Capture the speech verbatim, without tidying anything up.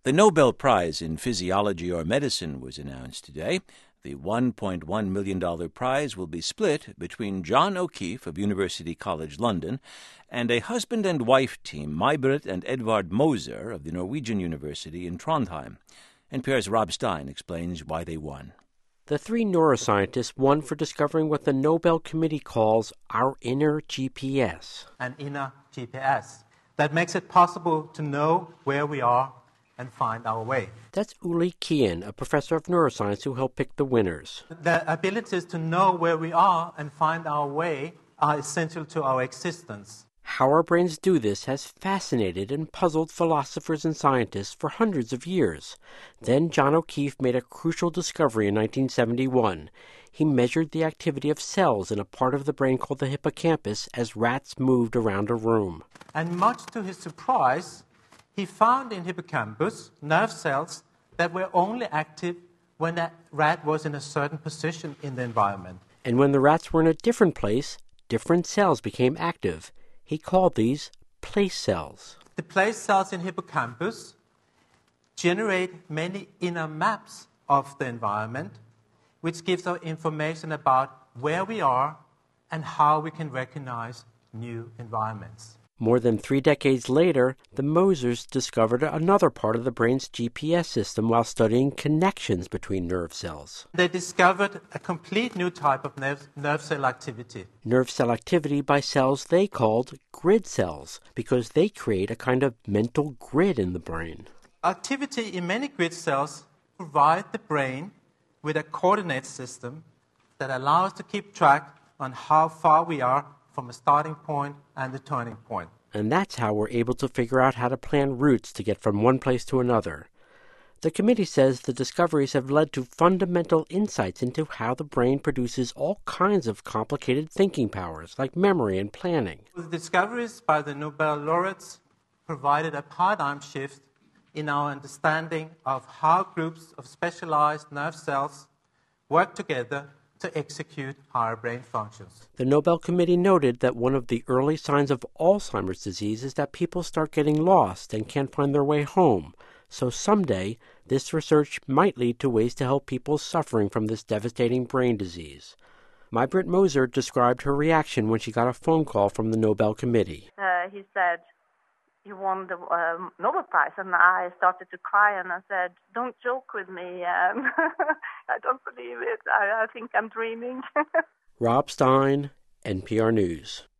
The Nobel Prize in Physiology or Medicine was announced today. The one point one million dollars prize will be split between John O'Keefe of University College London and a husband and wife team, May-Britt and Edvard Moser of the Norwegian University in Trondheim. N P R's Rob Stein explains why they won. The three neuroscientists won for discovering what the Nobel Committee calls our inner G P S. An inner G P S that makes it possible to know where we are and find our way. That's Uli Kien, a professor of neuroscience who helped pick the winners. The abilities to know where we are and find our way are essential to our existence. How our brains do this has fascinated and puzzled philosophers and scientists for hundreds of years. Then John O'Keefe made a crucial discovery in nineteen seventy-one. He measured the activity of cells in a part of the brain called the hippocampus as rats moved around a room. And much to his surprise, he found in hippocampus nerve cells that were only active when that rat was in a certain position in the environment. And when the rats were in a different place, different cells became active. He called these place cells. The place cells in hippocampus generate many inner maps of the environment, which gives us information about where we are and how we can recognize new environments. More than three decades later, the Mosers discovered another part of the brain's G P S system while studying connections between nerve cells. They discovered a complete new type of nerve, nerve cell activity. Nerve cell activity by cells they called grid cells, because they create a kind of mental grid in the brain. Activity in many grid cells provide the brain with a coordinate system that allows us to keep track on how far we are from a starting point and the turning point. And that's how we're able to figure out how to plan routes to get from one place to another. The committee says the discoveries have led to fundamental insights into how the brain produces all kinds of complicated thinking powers, like memory and planning. The discoveries by the Nobel laureates provided a paradigm shift in our understanding of how groups of specialized nerve cells work together to execute higher brain functions. The Nobel Committee noted that one of the early signs of Alzheimer's disease is that people start getting lost and can't find their way home. So someday, this research might lead to ways to help people suffering from this devastating brain disease. May-Britt Moser described her reaction when she got a phone call from the Nobel Committee. Uh, he said, "You won the uh, Nobel Prize," and I started to cry, and I said, "Don't joke with me. Um, I don't believe it. I, I think I'm dreaming." Rob Stein, N P R News.